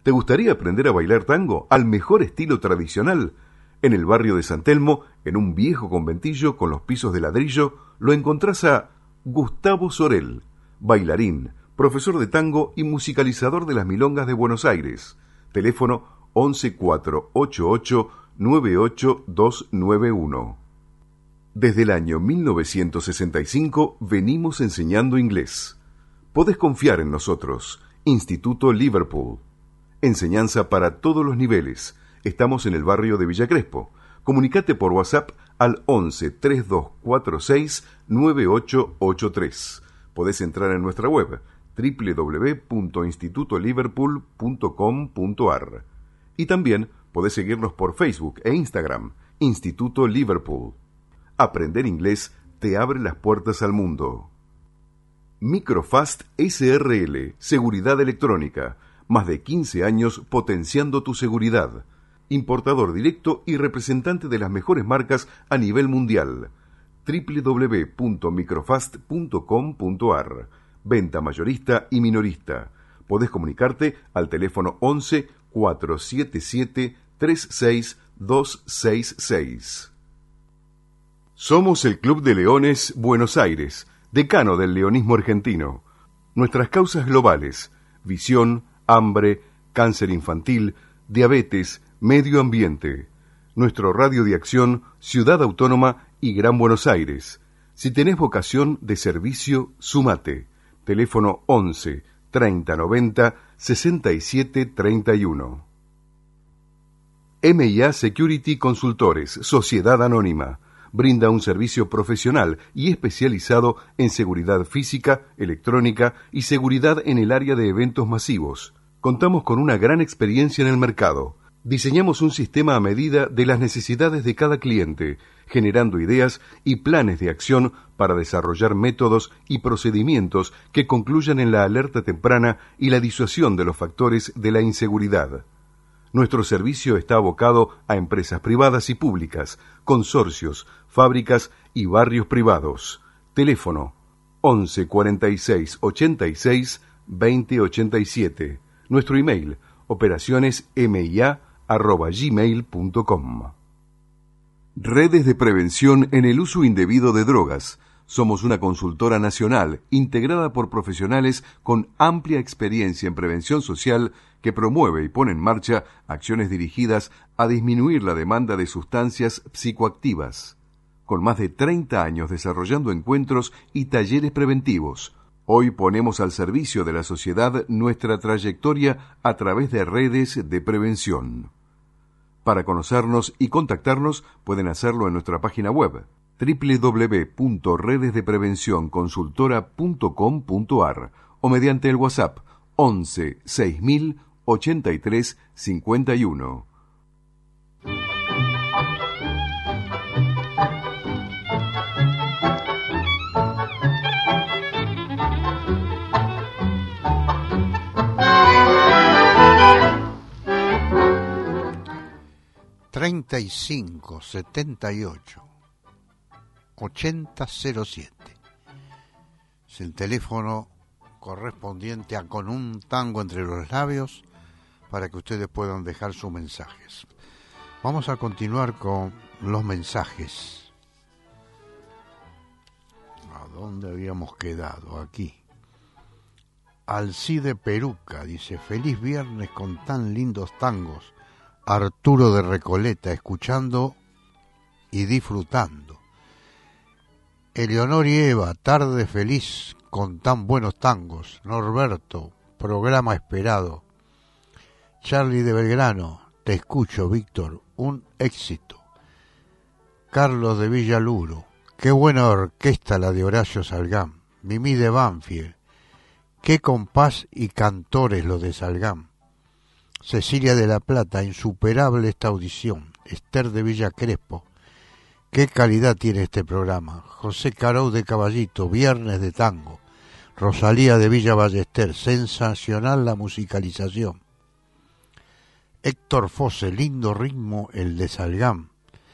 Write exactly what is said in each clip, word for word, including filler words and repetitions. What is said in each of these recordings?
¿Te gustaría aprender a bailar tango al mejor estilo tradicional? En el barrio de San Telmo, en un viejo conventillo con los pisos de ladrillo, lo encontrás a Gustavo Sorel, bailarín, profesor de tango y musicalizador de las milongas de Buenos Aires. Teléfono once cuatro ocho ocho nueve ocho dos nueve uno. Desde el año mil novecientos sesenta y cinco venimos enseñando inglés. Podés confiar en nosotros. Instituto Liverpool. Enseñanza para todos los niveles. Estamos en el barrio de Villa Crespo. Comunicate por WhatsApp al once treinta y dos cuarenta y seis nueve ocho ocho tres. Podés entrar en nuestra web doble u doble u doble u punto instituto liverpool punto com punto a r y también podés seguirnos por Facebook e Instagram, Instituto Liverpool. Aprender inglés te abre las puertas al mundo. Microfast S R L, Seguridad Electrónica. Más de quince años potenciando tu seguridad. Importador directo y representante de las mejores marcas a nivel mundial. doble u doble u doble u punto microfast punto com punto a r. Venta mayorista y minorista. Podés comunicarte al teléfono once cuatro siete siete tres seis dos seis seis. Somos el Club de Leones Buenos Aires, decano del leonismo argentino. Nuestras causas globales: visión, hambre, cáncer infantil, diabetes, medio ambiente. Nuestro radio de acción, Ciudad Autónoma y Gran Buenos Aires. Si tenés vocación de servicio, sumate. Teléfono once treinta noventa sesenta y siete treinta y uno. M y A Security Consultores, Sociedad Anónima. Brinda un servicio profesional y especializado en seguridad física, electrónica y seguridad en el área de eventos masivos. Contamos con una gran experiencia en el mercado. Diseñamos un sistema a medida de las necesidades de cada cliente, generando ideas y planes de acción para desarrollar métodos y procedimientos que concluyan en la alerta temprana y la disuasión de los factores de la inseguridad. Nuestro servicio está abocado a empresas privadas y públicas, consorcios, fábricas y barrios privados. Teléfono once cuarenta y seis ochenta y seis veinte ochenta y siete. Nuestro email operaciones mia arroba gmail punto com. Redes de prevención en el uso indebido de drogas. Somos una consultora nacional integrada por profesionales con amplia experiencia en prevención social que promueve y pone en marcha acciones dirigidas a disminuir la demanda de sustancias psicoactivas. Con más de treinta años desarrollando encuentros y talleres preventivos, hoy ponemos al servicio de la sociedad nuestra trayectoria a través de redes de prevención. Para conocernos y contactarnos pueden hacerlo en nuestra página web doble u doble u doble u punto redes de prevención consultora punto com punto a r o mediante el WhatsApp once seis mil ochenta y tres cincuenta y uno. treinta y cinco setenta y ocho ochenta cero siete es el teléfono correspondiente a Con un Tango entre los labios para que ustedes puedan dejar sus mensajes. Vamos a continuar con los mensajes. ¿A dónde habíamos quedado? Aquí. Alcide Peruca dice: feliz viernes con tan lindos tangos. Arturo de Recoleta, escuchando y disfrutando. Eleonor y Eva, tarde feliz con tan buenos tangos. Norberto, programa esperado. Charlie de Belgrano, te escucho, Víctor, un éxito. Carlos de Villaluro, qué buena orquesta la de Horacio Salgán. Mimí de Banfield, qué compás y cantores los de Salgán. Cecilia de la Plata, insuperable esta audición. Esther de Villa Crespo, qué calidad tiene este programa. José Carou de Caballito, viernes de tango. Rosalía de Villa Ballester, sensacional la musicalización. Héctor Fosse, lindo ritmo el de Salgán.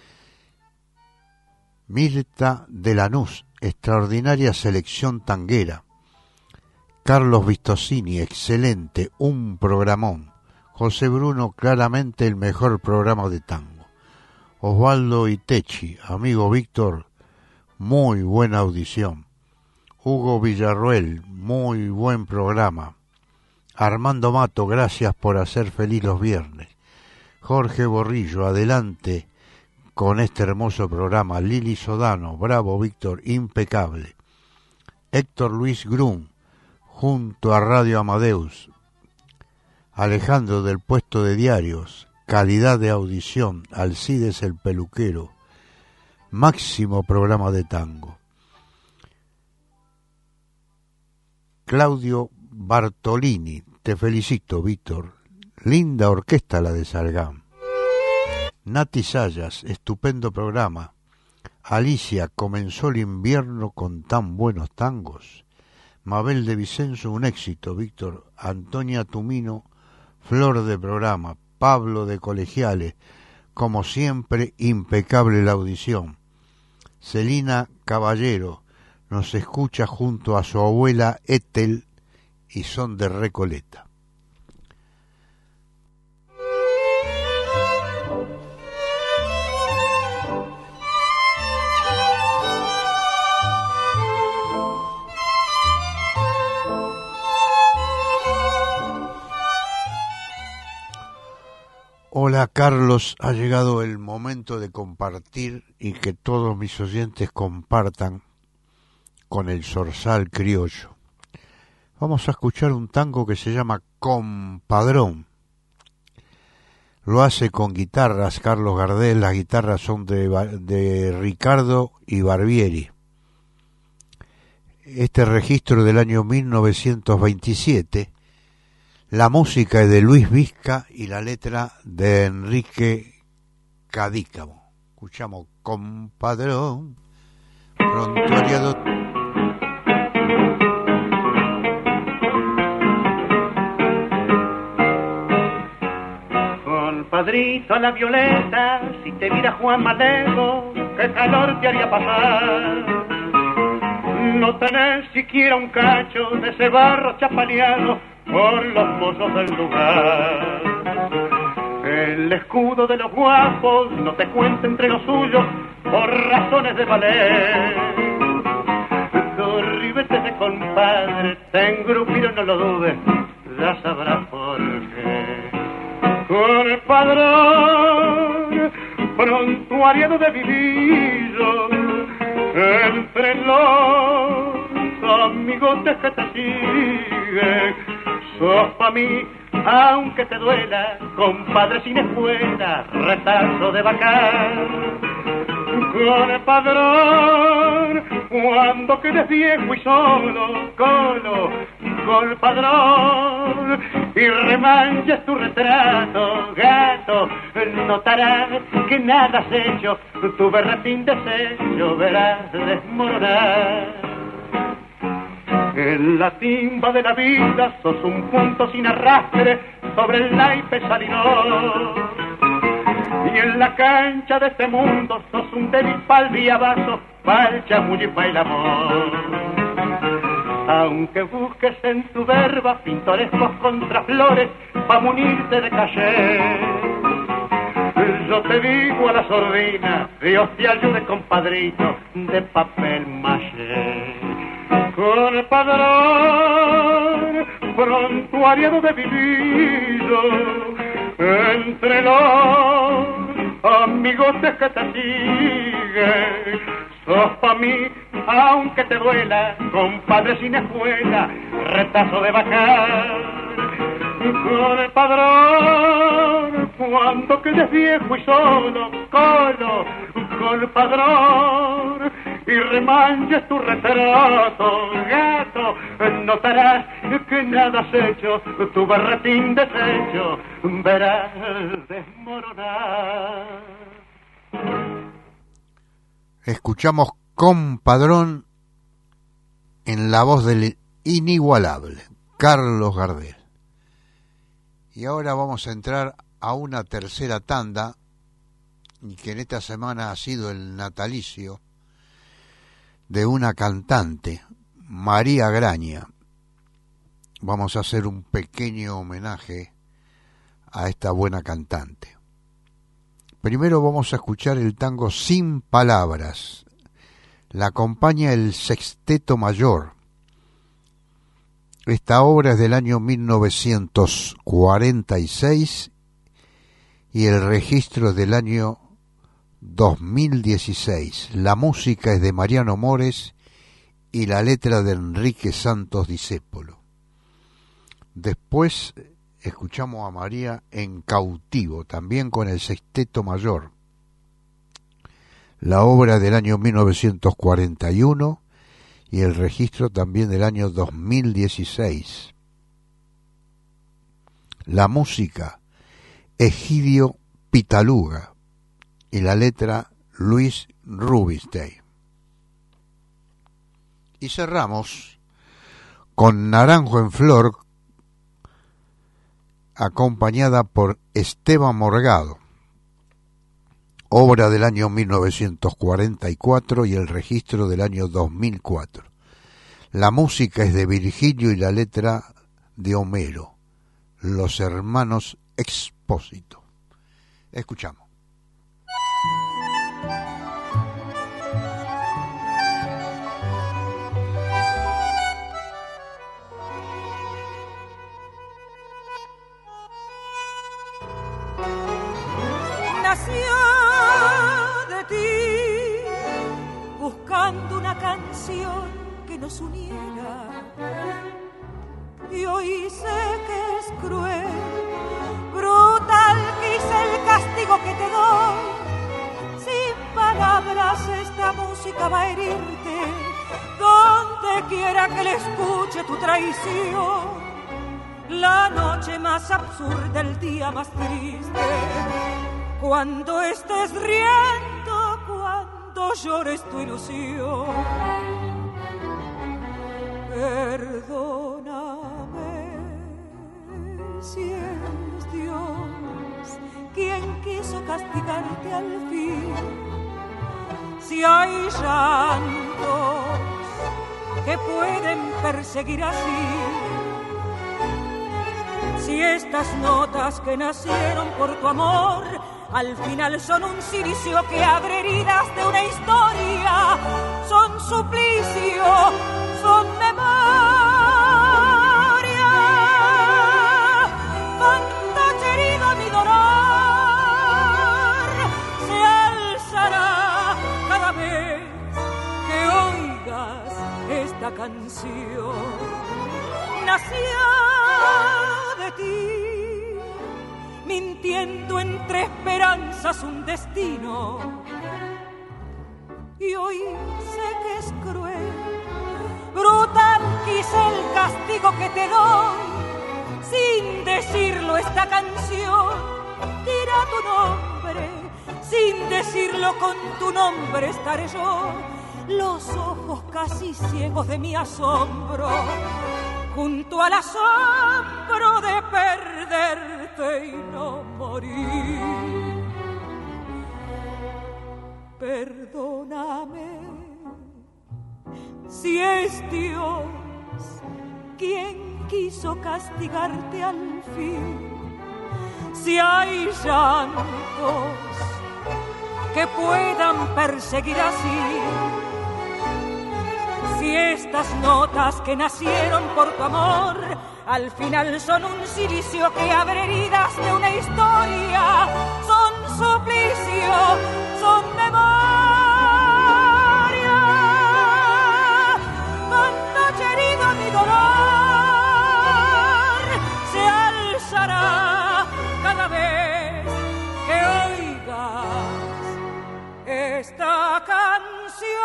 Mirta de Lanús, extraordinaria selección tanguera. Carlos Vistosini, excelente, un programón. José Bruno, claramente el mejor programa de tango. Osvaldo Itechi, amigo Víctor, muy buena audición. Hugo Villarroel, muy buen programa. Armando Mato, gracias por hacer feliz los viernes. Jorge Borrillo, adelante con este hermoso programa. Lili Sodano, bravo Víctor, impecable. Héctor Luis Grum, junto a Radio Amadeus. Alejandro del puesto de diarios, calidad de audición. Alcides el peluquero, máximo programa de tango. Claudio Bartolini, te felicito Víctor, linda orquesta la de Sargán. Nati Sayas, estupendo programa. Alicia, comenzó el invierno con tan buenos tangos. Mabel de Vicenzo, un éxito Víctor. Antonia Tumino, flor de programa. Pablo de Colegiales, como siempre impecable la audición. Celina Caballero, nos escucha junto a su abuela Ethel y son de Recoleta. Hola Carlos, ha llegado el momento de compartir y que todos mis oyentes compartan con el Zorzal criollo. Vamos a escuchar un tango que se llama Compadrón. Lo hace con guitarras Carlos Gardel, las guitarras son de, de Ricardo y Barbieri. Este registro del año mil novecientos veintisiete, la música es de Luis Vizca y la letra de Enrique Cadícamo. Escuchamos Compadrón, prontuariado. Compadrito a la violeta, si te viera Juan Malego, qué calor te haría pasar. No tenés siquiera un cacho de ese barro chapaleado por los mozos del lugar. El escudo de los guapos no te cuenta entre los suyos por razones de valer. Tus ribetes de compadre te engrupieron, no lo dudes, ya sabrás por qué. Con el padrón prontuariado de vivillo, entre los amigotes que te siguen, sos pa' mí, aunque te duela, compadre sin escuela, retazo de bacán. Con el padrón, cuando quedes viejo y solo, colo, con el padrón, y remanches tu retrato, gato, notarás que nada has hecho, tu berretín deshecho verás desmoronar. En la timba de la vida sos un punto sin arrastre sobre el naipe salidor. Y en la cancha de este mundo sos un débil pa'l viavazo, pa'l chamullo y pa'l amor. Aunque busques en tu verba pintorescos contraflores pa' munirte de caché, yo te digo a la sordina, Dios te ayude compadrito, de papel maché. Con el padrón prontuariado de vivillo, entre los amigotes que te siguen, sos pa' mí, aunque te duela, compadre sin escuela, retazo de bacán. Con el padrón, cuando quedes viejo y solo, colo, con el padrón, y remanches tu retrato, gato, notarás que nada has hecho, tu berretín deshecho, verás desmoronar. Escuchamos Compadrón en la voz del inigualable Carlos Gardel. Y ahora vamos a entrar a una tercera tanda, y que en esta semana ha sido el natalicio de una cantante, María Graña. Vamos a hacer un pequeño homenaje a esta buena cantante. Primero vamos a escuchar el tango Sin Palabras. La acompaña el Sexteto Mayor. Esta obra es del año mil novecientos cuarenta y seis y el registro es del año dos mil dieciséis. La música es de Mariano Mores y la letra de Enrique Santos Discépolo. Después escuchamos a María en Cautivo, también con el Sexteto Mayor. La obra del año mil novecientos cuarenta y uno y el registro también del año dos mil dieciséis. La música, Egidio Pitaluga, y la letra Luis Rubinstein. Y cerramos con Naranjo en Flor, acompañada por Esteban Morgado, obra del año mil novecientos cuarenta y cuatro y el registro del año dos mil cuatro. La música es de Virgilio y la letra de Homero, los hermanos Expósito. Escuchamos. De ti, buscando una canción que nos uniera, y hoy sé que es cruel, brutal, quizá el castigo que te doy. Sin palabras esta música va a herirte, donde quiera que le escuche tu traición. La noche más absurda, el día más triste, cuando estés riendo, cuando llores tu ilusión. Perdóname si es Dios quien quiso castigarte al fin. Si hay llantos que pueden perseguir así, si estas notas que nacieron por tu amor al final son un cilicio que abre heridas de una historia, son suplicio, son memoria. Fantache herido mi dolor se alzará cada vez que oigas esta canción. Nació de ti, mintiendo entre esperanzas un destino, y hoy sé que es cruel, brutal quizá el castigo que te doy. Sin decirlo esta canción dirá tu nombre, sin decirlo con tu nombre estaré yo. Los ojos casi ciegos de mi asombro, junto al asombro de perderte y no morir. Perdóname si es Dios quien quiso castigarte al fin. Si hay llantos que puedan perseguir así, si estas notas que nacieron por tu amor al final son un cilicio que abre heridas de una historia, son suplicio, son memoria. Fantache herido mi dolor se alzará cada vez que oigas esta canción.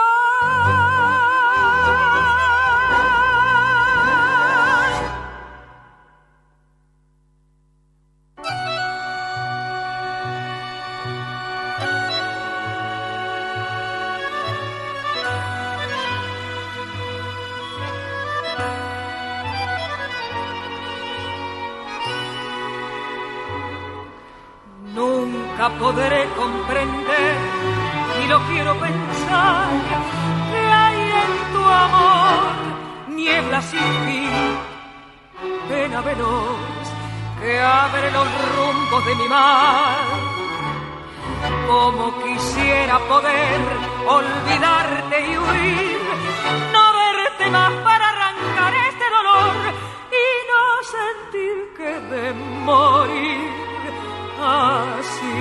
Nunca podré comprender, ni lo quiero pensar, que hay en tu amor niebla sin fin, pena veloz que abre los rumbos de mi mal. Como quisiera poder olvidarte y huir, no verte más para arrancar este dolor y no sentir que de morir así.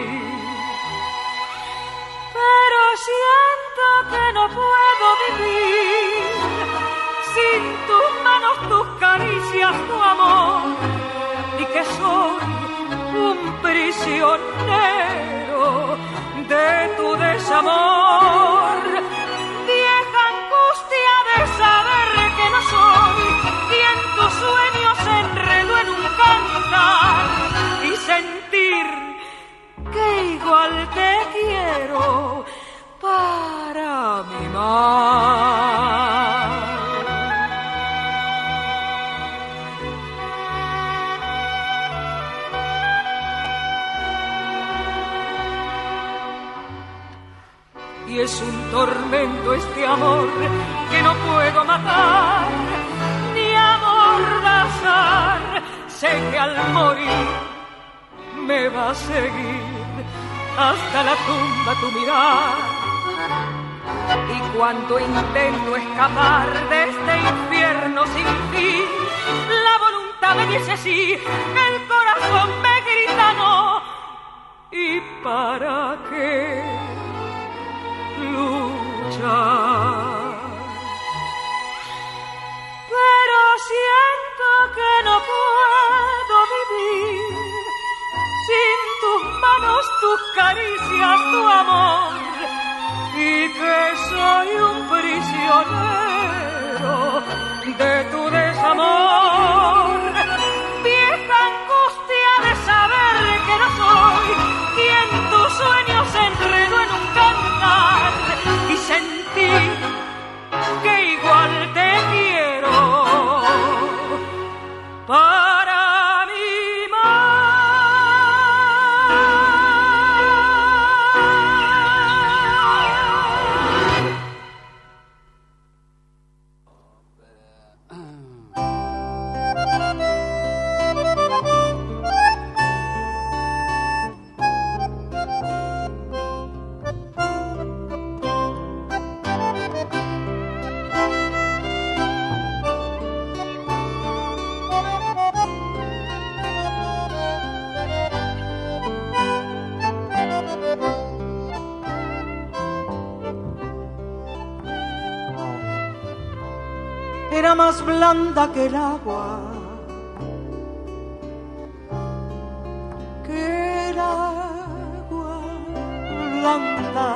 Pero siento que no puedo vivir sin tus manos, tus caricias, tu amor, y que soy un prisionero de tu desamor. Vieja angustia de saber que no soy quien tus sueños enredó en un cantar y sentir que igual te quiero para mi mal. Y es un tormento este amor que no puedo matar ni amordazar. Sé que al morir me va a seguir hasta la tumba tu mirar. Y cuando intento escapar de este infierno sin fin, la voluntad me dice sí, el corazón me grita no. ¿Y para qué luchar? Pero siento que no puedo vivir sin tus manos, tus caricias, tu amor, y que soy un prisionero de tu desamor. Vieja angustia de saber que no soy quien tus sueños enredó en un cantar y sentir que igual te quiero para mi era más blanda que el agua, que el agua blanda,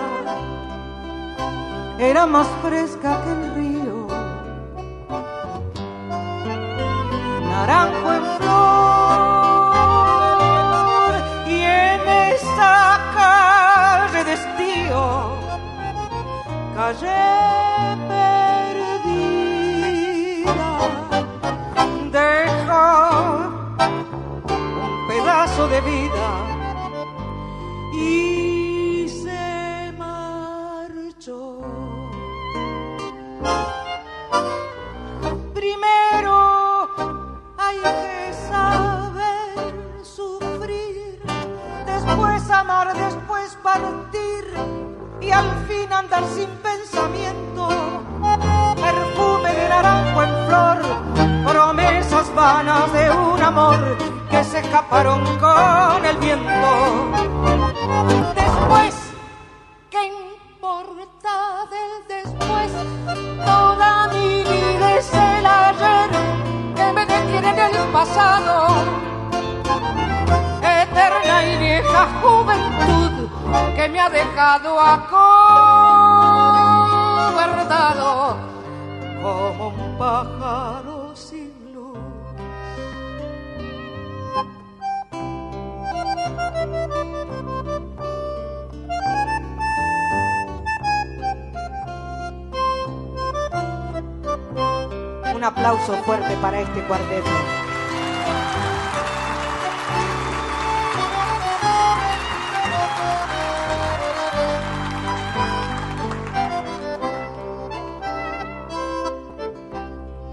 era más fresca que el río, naranjo en flor, y en esa calle de estío, calle de vida y se marchó. Primero hay que saber sufrir, después amar, después partir y al fin andar sin pensamiento. Perfume de naranjo en flor, promesas vanas de un amor que se escaparon con el viento. Después, ¿qué importa del después? Toda mi vida es el ayer que me detiene en el pasado. Eterna y vieja juventud que me ha dejado acobardado como un pájaro sin luz. Un aplauso fuerte para este cuarteto.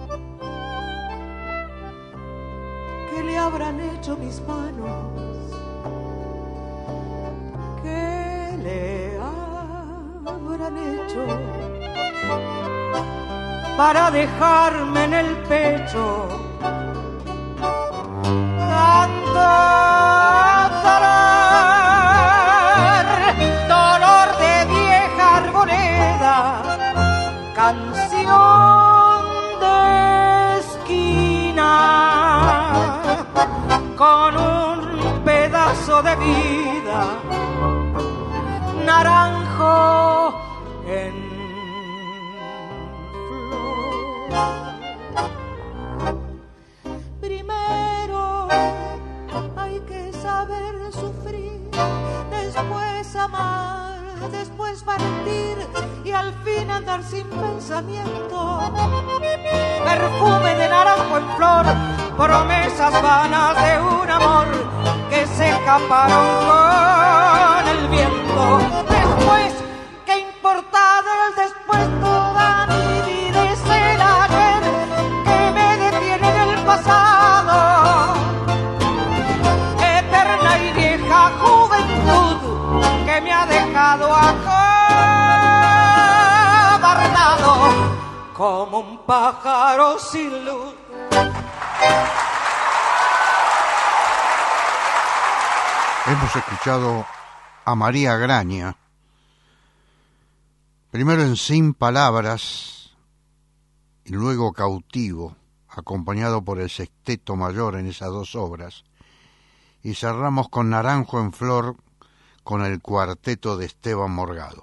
¿Qué le habrán hecho mis manos hecho para dejarme en el pecho tanto dolor, dolor de vieja arboleda, canción de esquina, con un pedazo de vida, naranjo en flor. Primero hay que saber sufrir, después amar, después partir y al fin andar sin pensamiento. Perfume de naranjo en flor, promesas vanas de un amor que se escaparon con el viento. Después, ¿qué importa del después? Toda mi vida es el ayer que me detiene en el pasado. Eterna y vieja juventud que me ha dejado acobardado como un pájaro sin luz. Hemos escuchado a María Graña, primero en Sin Palabras y luego Cautivo, acompañado por el Sexteto Mayor en esas dos obras, y cerramos con Naranjo en Flor con el cuarteto de Esteban Morgado.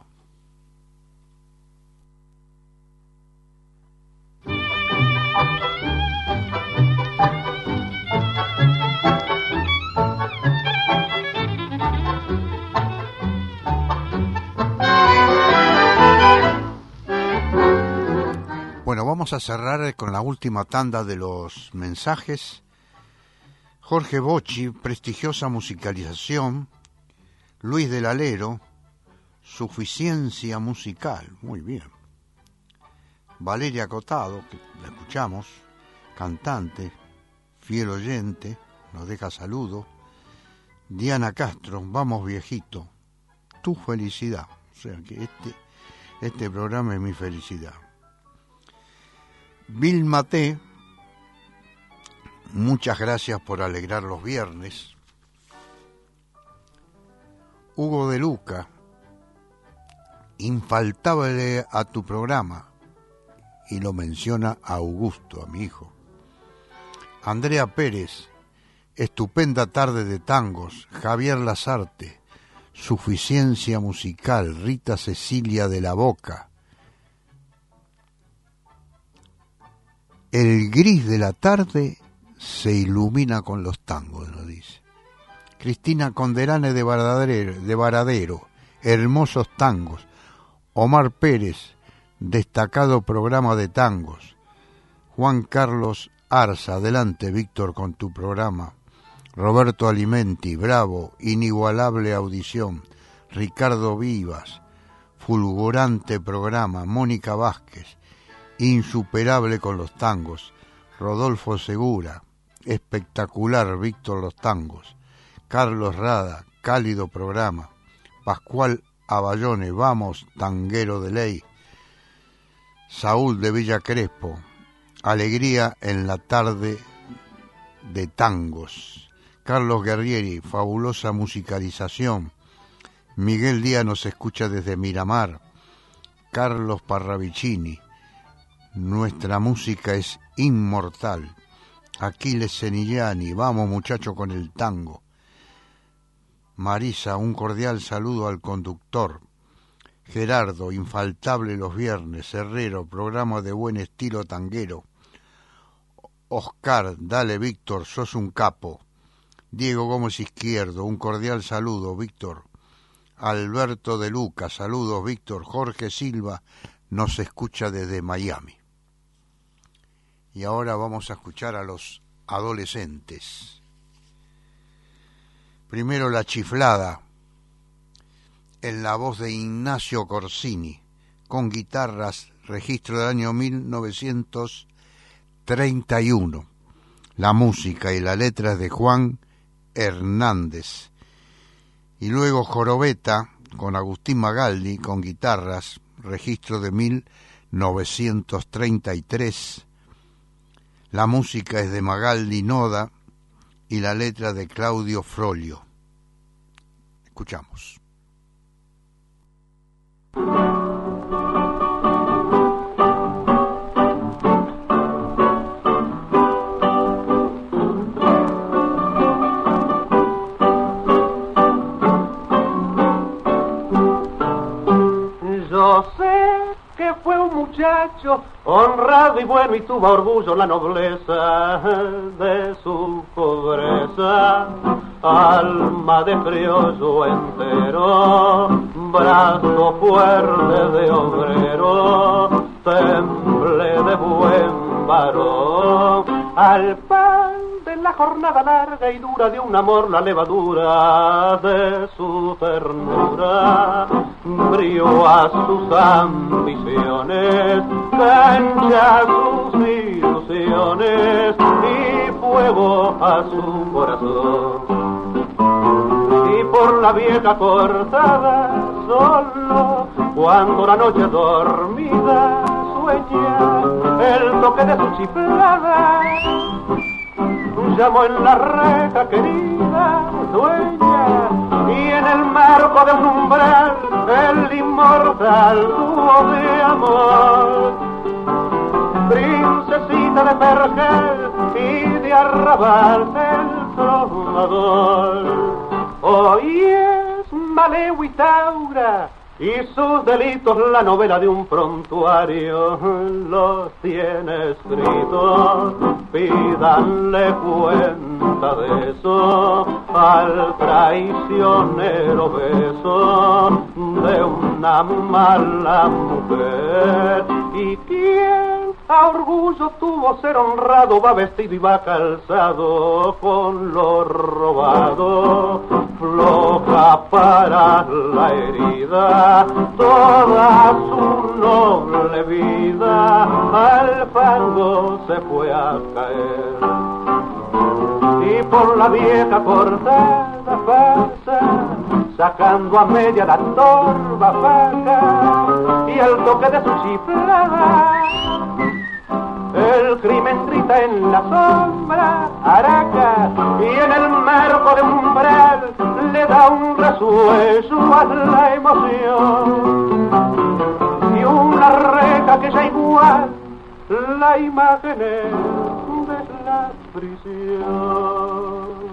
Bueno, vamos a cerrar con la última tanda de los mensajes. Jorge Bocci, prestigiosa musicalización. Luis del Alero, suficiencia musical, muy bien. Valeria Cotado, que la escuchamos, cantante, fiel oyente, nos deja saludo. Diana Castro, vamos viejito, tu felicidad. O sea que este, este programa es mi felicidad. Vilma T, muchas gracias por alegrar los viernes. Hugo de Luca, infaltable a tu programa, y lo menciona a Augusto, a mi hijo. Andrea Pérez, estupenda tarde de tangos. Javier Lazarte, suficiencia musical. Rita Cecilia de la Boca, el gris de la tarde se ilumina con los tangos, nos dice. Cristina Conderane de Varadero, de Varadero, hermosos tangos. Omar Pérez, destacado programa de tangos. Juan Carlos Arza, adelante Víctor con tu programa. Roberto Alimenti, bravo, inigualable audición. Ricardo Vivas, fulgurante programa. Mónica Vázquez, insuperable con los tangos. Rodolfo Segura, espectacular Víctor los tangos. Carlos Rada, cálido programa. Pascual Aballone, vamos, tanguero de ley. Saúl de Villa Crespo, alegría en la tarde de tangos. Carlos Guerrieri, fabulosa musicalización. Miguel Díaz nos escucha desde Miramar. Carlos Parravicini, nuestra música es inmortal. Aquiles Senillani, vamos muchacho con el tango. Marisa, un cordial saludo al conductor. Gerardo, infaltable los viernes. Herrero, programa de buen estilo tanguero. Oscar, dale Víctor, sos un capo. Diego Gómez Izquierdo, un cordial saludo, Víctor. Alberto de Luca, saludos, Víctor. Jorge Silva nos escucha desde Miami. Y ahora vamos a escuchar a los adolescentes. Primero La Chiflada, en la voz de Ignacio Corsini, con guitarras, registro del año mil novecientos treinta y uno. La música y la letra es de Juan Hernández. Y luego Jorobeta, con Agustín Magaldi, con guitarras, registro de mil novecientos treinta y tres. La música es de Magaldi Noda y la letra de Claudio Frollo. Escuchamos. Yo sé que fue un muchacho honrado y bueno y tuvo orgullo la nobleza de su pobreza, alma de criollo entero, brazo fuerte de obrero, temple de buen varón, al pan de la jornada larga y dura de un amor la levadura de su ternura, brío a sus ambiciones, cancha a sus ilusiones y fuego a su corazón. Y por la vieja cortada solo, cuando la noche dormida sueña el toque de su chiflada, llamó en la reja querida dueña, y en el marco de un umbral el inmortal dúo de amor, princesita de pergel y de arrabal el trovador. Hoy es Maleo y Taura y sus delitos la novela de un prontuario los tiene escritos. Pídanle cuenta de eso al traicionero beso de una mala mujer. ¿Y quién a orgullo tuvo ser honrado? Va vestido y va calzado con lo robado, floja para la herida toda su noble vida, al fango se fue a caer. Y por la vieja cortada pasa, sacando a media la torva faja y el toque de su chiflada, el crimen grita en la sombra araca, y en el marco de un umbral le da un resuello a la emoción, y una reja que ya igual la imagen es de la prisión.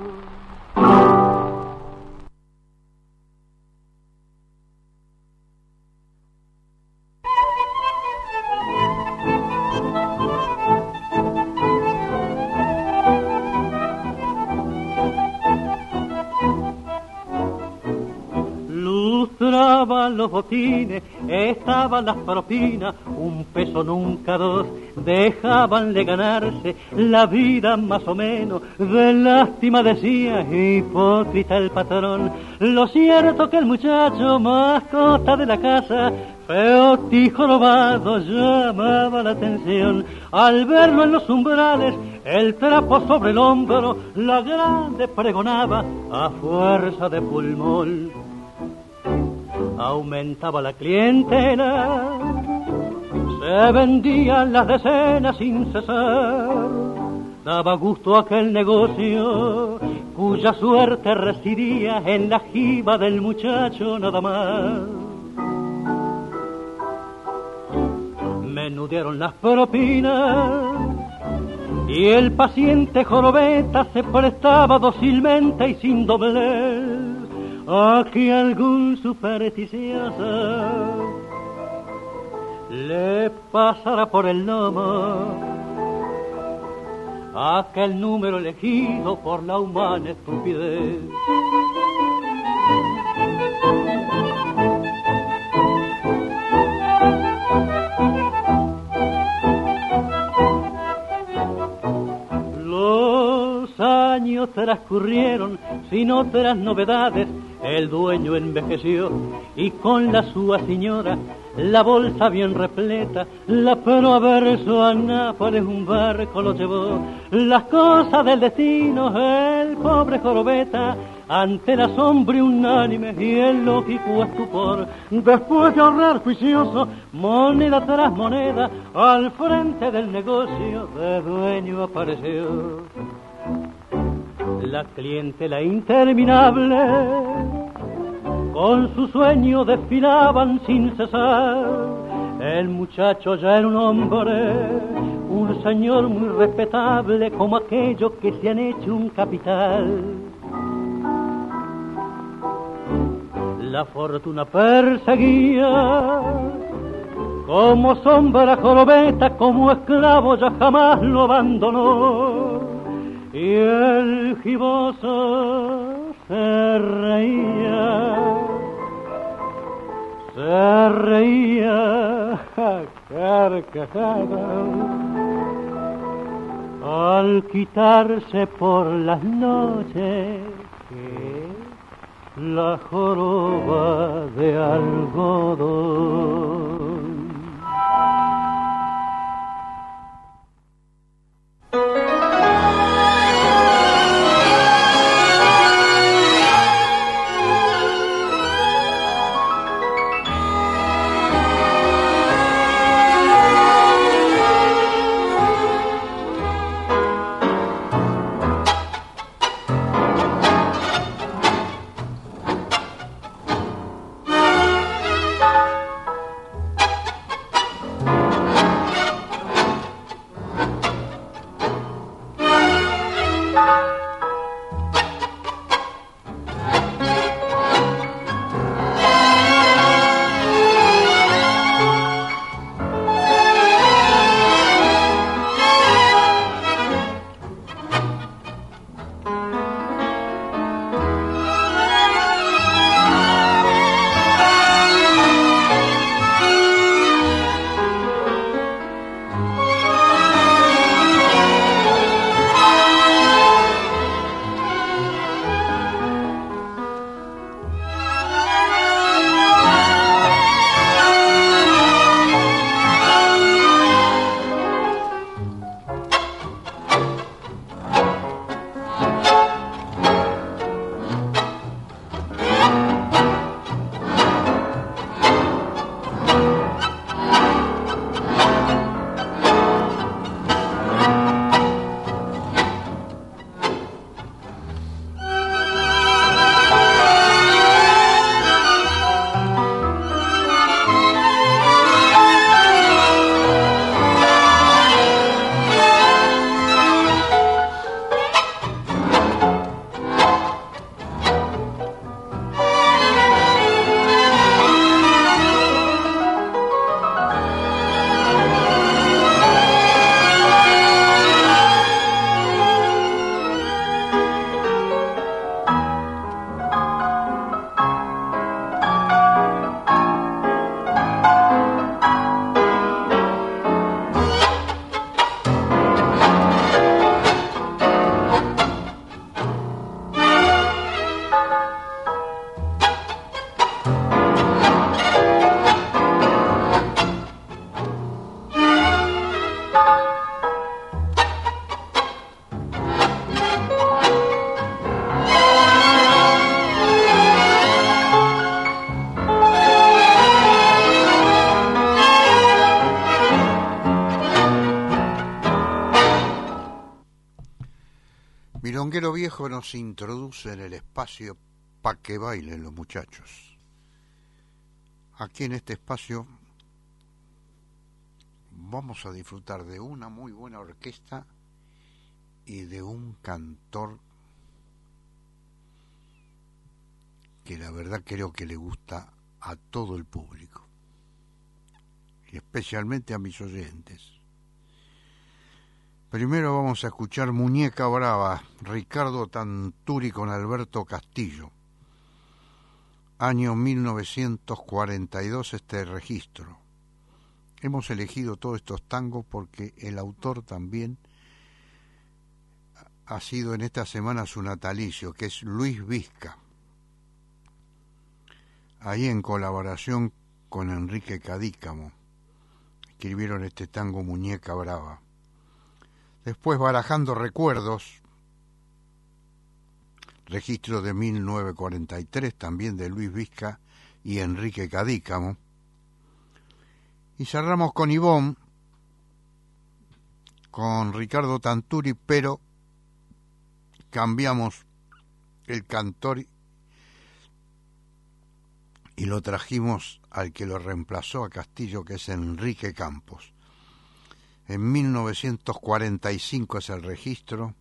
Lustraban los botines, estaban las propinas, un peso nunca dos, dejabanle ganarse la vida más o menos, de lástima decía, hipócrita el patrón. Lo cierto que el muchacho mascota de la casa, feo tijo robado, llamaba la atención, al verlo en los umbrales, el trapo sobre el hombro, la grande pregonaba a fuerza de pulmón. Aumentaba la clientela, se vendían las decenas sin cesar, daba gusto aquel negocio cuya suerte residía en la jiba del muchacho nada más. Menudearon las propinas y el paciente jorobeta se prestaba dócilmente y sin doblez a que algún supersticioso le pasara por el lomo aquel número elegido por la humana estupidez. Los años transcurrieron sin otras novedades, el dueño envejeció y con la sua señora la bolsa bien repleta, la proa verso a Nápoles un barco lo llevó. Las cosas del destino, el pobre jorobeta ante la sombra unánime y el lógico estupor. Después de ahorrar juicioso, moneda tras moneda, al frente del negocio de dueño apareció la clientela interminable. Con su sueño desfilaban sin cesar. El muchacho ya era un hombre, un señor muy respetable, como aquellos que se han hecho un capital. La fortuna perseguía como sombra jorobeta, como esclavo ya jamás lo abandonó. Y el giboso se reía, se reía a carcajadas al quitarse por las noches la joroba de algodón. Milonguero Viejo nos introduce en el espacio pa' que bailen los muchachos. Aquí en este espacio vamos a disfrutar de una muy buena orquesta y de un cantor que la verdad creo que le gusta a todo el público y especialmente a mis oyentes. Primero vamos a escuchar Muñeca Brava, Ricardo Tanturi con Alberto Castillo. Año mil novecientos cuarenta y dos este registro. Hemos elegido todos estos tangos porque el autor también ha sido en esta semana su natalicio, que es Luis Vizca. Ahí en colaboración con Enrique Cadícamo escribieron este tango Muñeca Brava. Después, barajando recuerdos, registro de mil novecientos cuarenta y tres, también de Luis Vizca y Enrique Cadícamo. Y cerramos con Ivonne, con Ricardo Tanturi, pero cambiamos el cantor y lo trajimos al que lo reemplazó a Castillo, que es Enrique Campos. En mil novecientos cuarenta y cinco es el registro.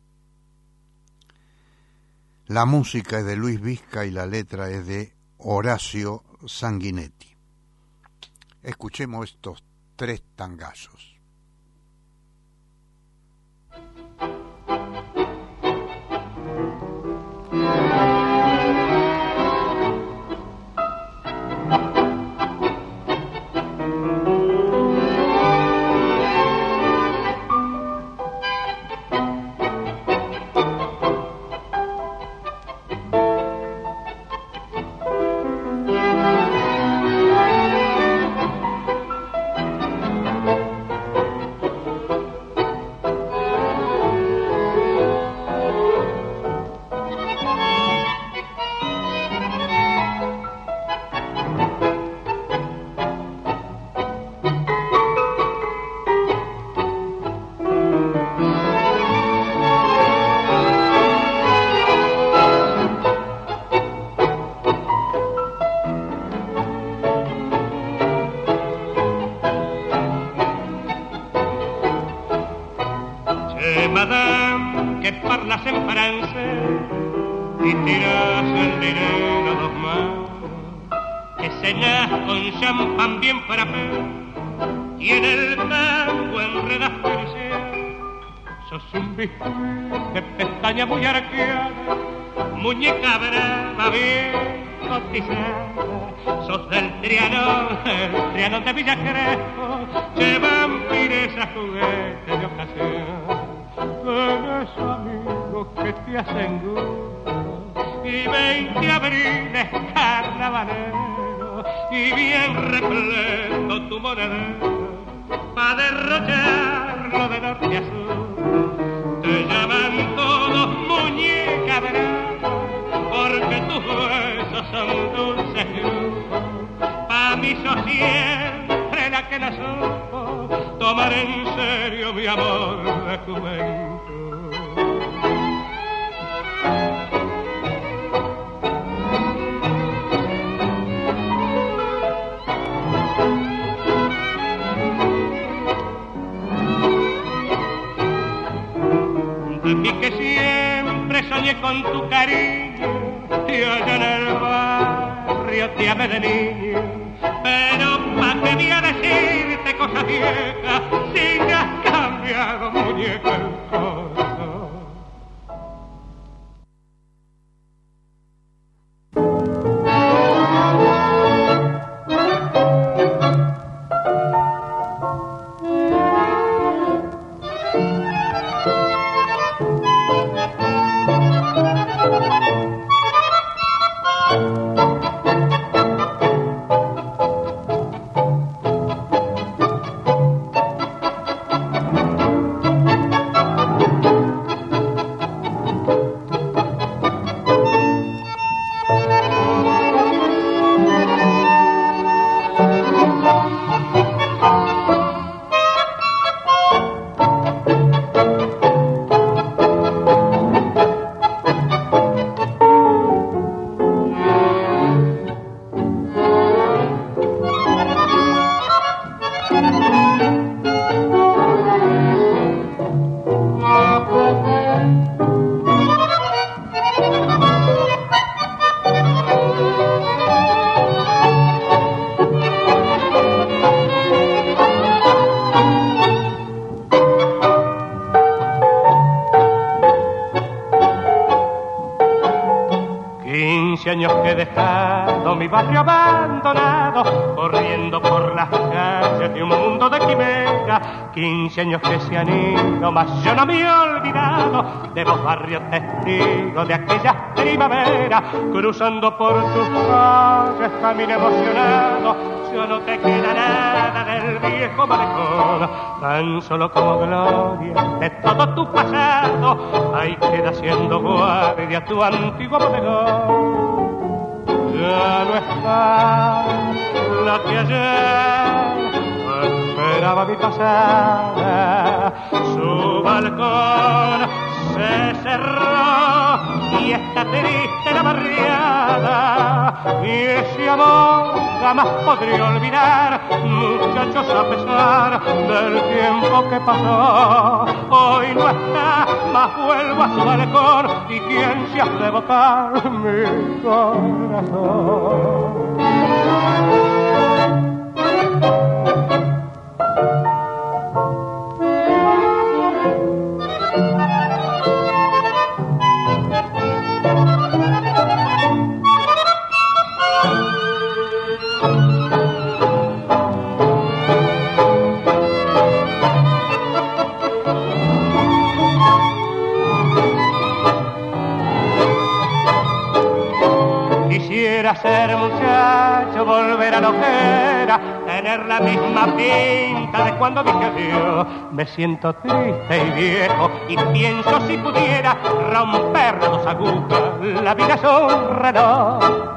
La música es de Luis Vizca y la letra es de Horacio Sanguinetti. Escuchemos estos tres tangazos. De pestaña muy arqueada, muñeca brava bien cotizada, sos del Trianón, el Trianón de Villa Crespo, que vampiresa juguete de ocasión. Tienes amigos que te hacen gusto y veinte abriles carnavaleros y bien repleto tu monedero pa' derrocharlo de norte a sur. Te llaman todos muñeca brava, porque tus huesos son dulces y lujos. Pa' mí sos siempre la que no supo tomar en serio mi amor de juventud. De mí que siempre soñé con tu cariño y allá en el barrio te amé de niño, pero pa' que voy a decirte cosas viejas si me has cambiado muñeca el corazón. Años que he dejado mi barrio abandonado, corriendo por las calles de un mundo de quimera. Quince años que se han ido, mas yo no me he olvidado de los barrios testigos de aquella primavera. Cruzando por tus calles, camino emocionado, ya no te queda nada del viejo malecón, tan solo como gloria de todo tu pasado, ahí queda siendo guardia tu antiguo bodegón. Ya no está la que ayer esperaba mi pasada, su balcón se cerró y está triste la barriada, y ese amor jamás podré olvidar, muchachos, a pesar del tiempo que pasó. Hoy no está, mas vuelvo a su balcón, y quién se ha de evocar mi corazón. Ser muchacho, volver a lo que era, tener la misma pinta de cuando dije adiós. Me siento triste y viejo y pienso si pudiera romper dos agujas, la vida es un reloj.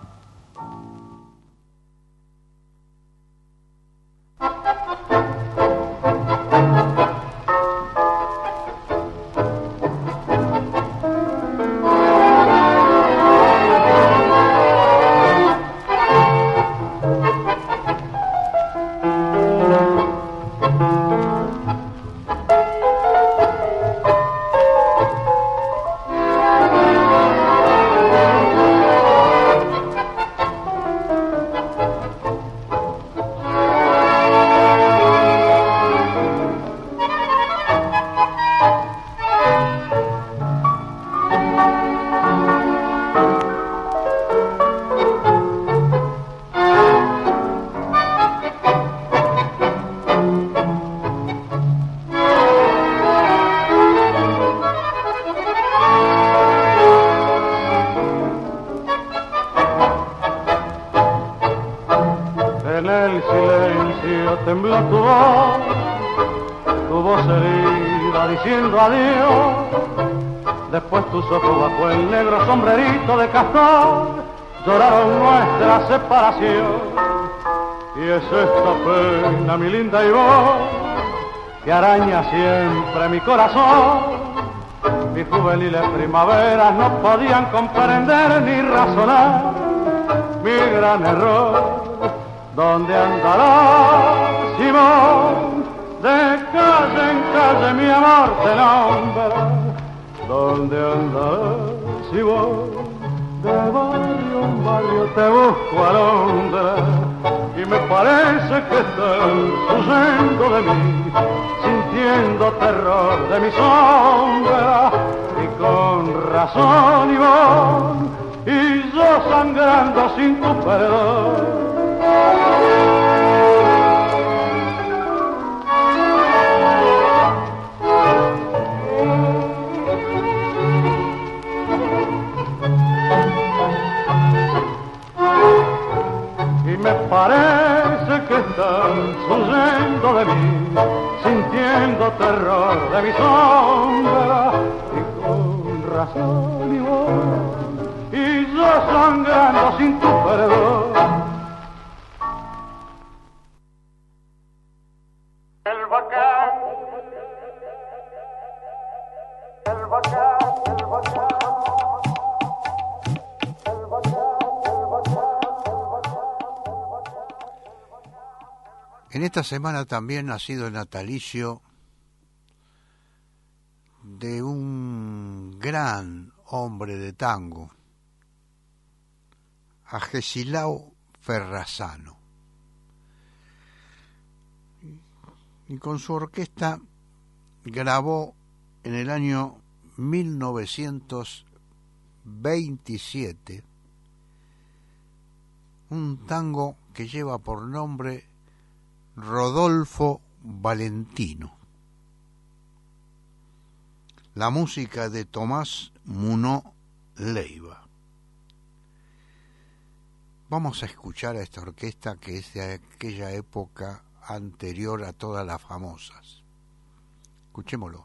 Y es esta pena, mi linda y vos, que araña siempre mi corazón. Mis juveniles primaveras no podían comprender ni razonar mi gran error. ¿Dónde andará, Simón? De calle en calle mi amor te nombra. ¿Dónde andará, Simón? De barrio en barrio te busco alondra, y me parece que estás huyendo de mí, sintiendo terror de mi sombra, y con razón, Ivón, y yo sangrando sin tu perdón. Me parece que estás huyendo de mí, sintiendo terror de mi sombra, y con razón y vos, y yo sangrando sin tu perdón. El bacán, el bacán, el bacán. En esta semana también ha sido el natalicio de un gran hombre de tango, Agesilao Ferrazano, y con su orquesta grabó en el año mil novecientos veintisiete un tango que lleva por nombre Rodolfo Valentino. La música de Tomás Munó Leiva. Vamos a escuchar a esta orquesta que es de aquella época anterior a todas las famosas. Escuchémoslo.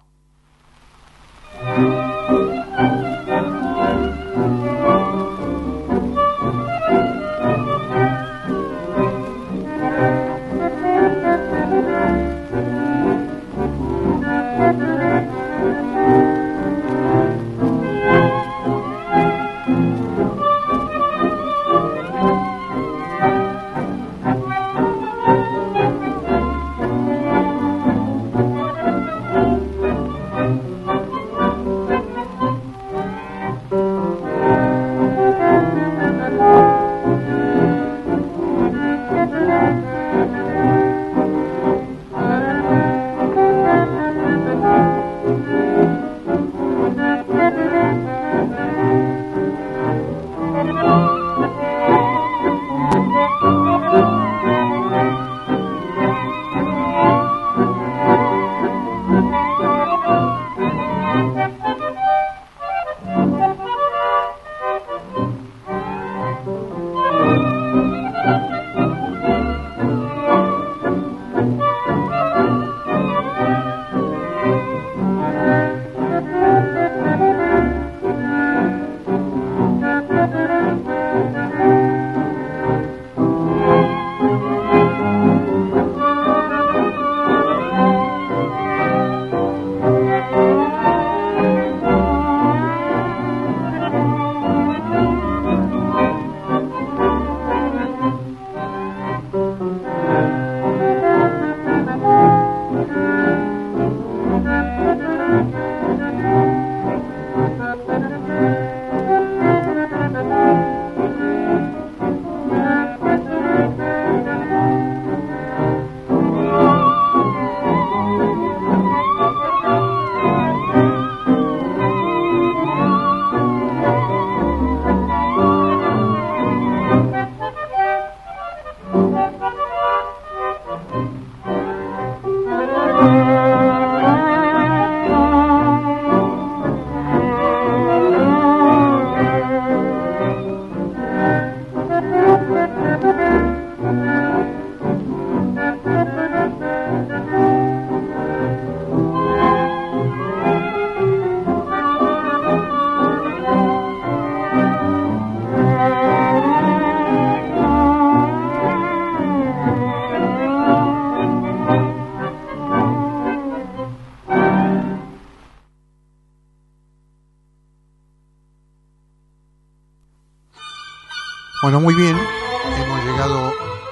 Bueno, muy bien, hemos llegado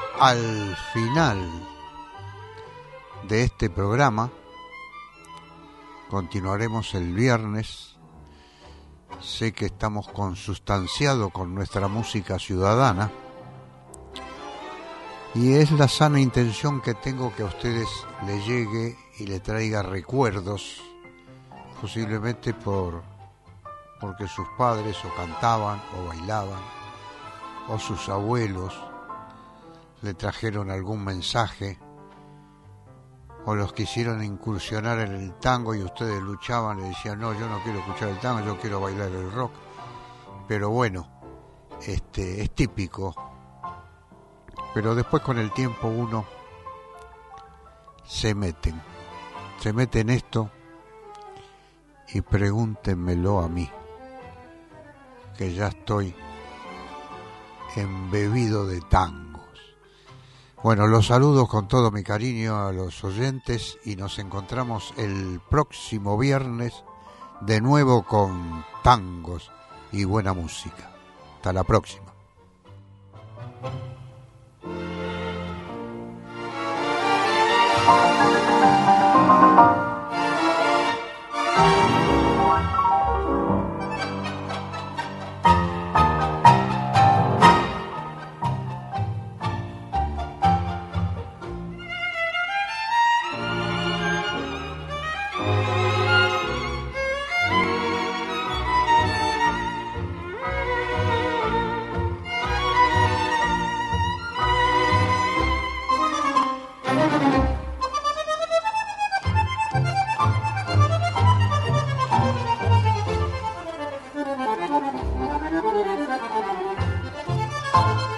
al final de este programa. Continuaremos el viernes. Sé que estamos consustanciados con nuestra música ciudadana y es la sana intención que tengo que a ustedes les llegue y les traiga recuerdos, posiblemente por porque sus padres o cantaban o bailaban, o sus abuelos le trajeron algún mensaje, o los quisieron incursionar en el tango y ustedes luchaban y decían, no, yo no quiero escuchar el tango, yo quiero bailar el rock. Pero bueno, este es típico. Pero después con el tiempo uno se mete, se mete en esto y pregúntenmelo a mí, que ya estoy embebido de tangos. Bueno, los saludo con todo mi cariño a los oyentes y nos encontramos el próximo viernes de nuevo con tangos y buena música. Hasta la próxima. Thank you.